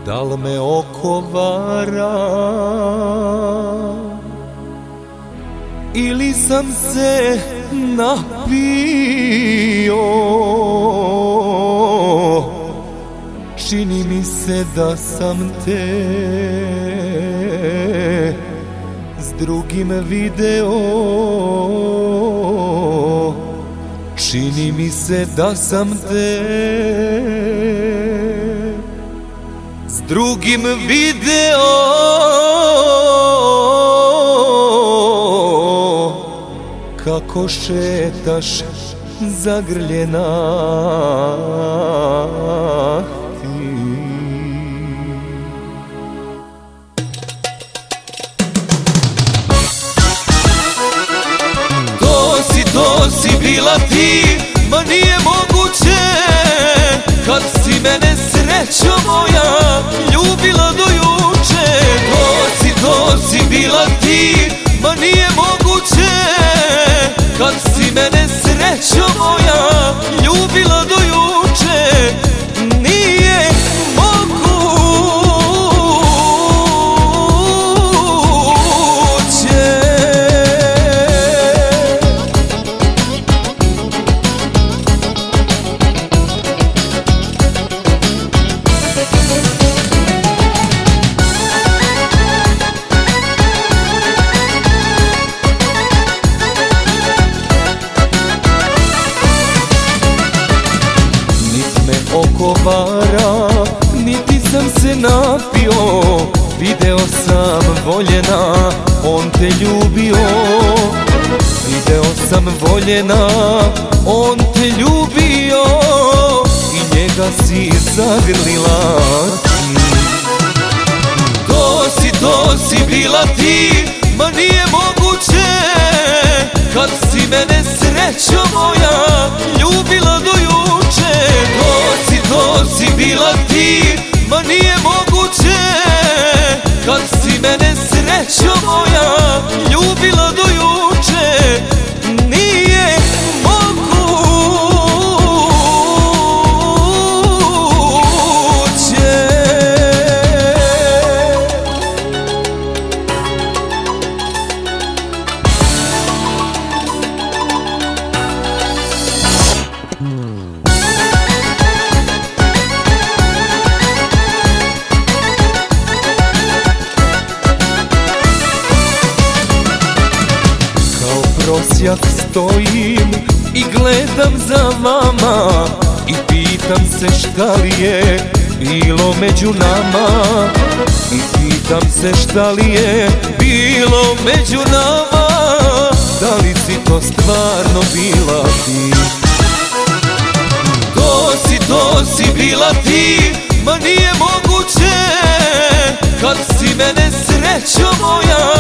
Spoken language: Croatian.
Da li me oko vara ili sam se napio? Čini mi se da sam te s drugim video. Čini mi se da sam te s drugim video. Kako šetaš zagrljena ti. To si bila ti, ma nije moguće. Kad si mene srećo moja ljubila do juče. To si bila ti, ma nije moguće. Kad si mene srećo moja ljubila do juče. Nije moguće. Oko vara, niti sam se napio. Video sam voljena, on te ljubio. Video sam voljena, on te ljubio. I njega si zagrlila ti. To si bila ti, ma nije moguće. Kad si mene srećo moja ljubila do juče. To si bila ti, ma nije moguće. Kad si mene srećo moja ljubila do juče. Nije moguće. Prosjak stojim i gledam za vama i pitam se šta li je bilo među nama. I pitam se šta li je bilo među nama. Da li si to stvarno bila ti? To si bila ti, ma nije moguće. Kad si mene srećo moja